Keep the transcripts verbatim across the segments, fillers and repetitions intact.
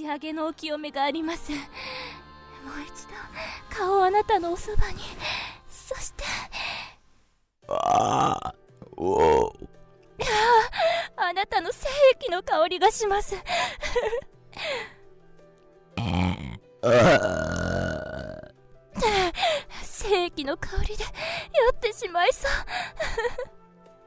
き上げのお清めがあります。もう一度顔をあなたのおそばに。そしてああ、おう。 ああ、あなたの精液の香りがします。 ああ、 精液の香りで酔ってしまいそう。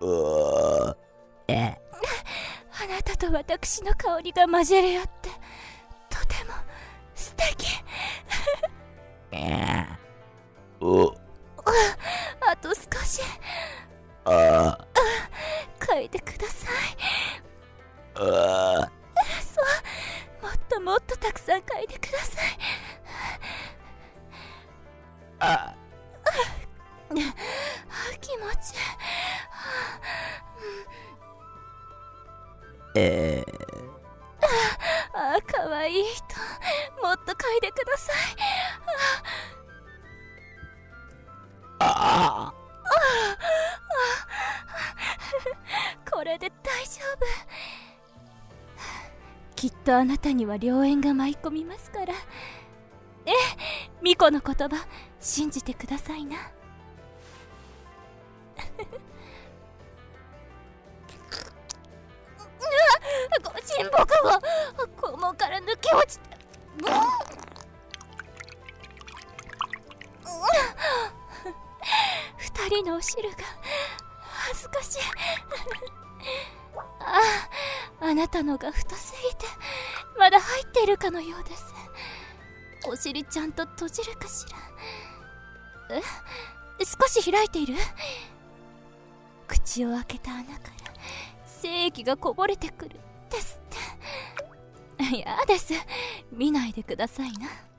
うわえあなたと私の香りが混じり合ってとても素敵。 おあと少しあ嗅いでください。 あそう、もっともっとたくさん嗅いでください。 あ気持ちいい。 えああ、かわいい人、もっと嗅いでください。 ああこれで大丈夫。きっとあなたには良縁が舞い込みますから。ええ、巫女の言葉信じてくださいな。ご神木が肛門から抜け落ちて、二人のお汁が恥ずかしい。ああ、あなたのが太すぎてまだ入っているかのようです。お尻ちゃんと閉じるかしら。え、少し開いている？口を開けた穴から精液がこぼれてくるですって。嫌です、見ないでくださいな。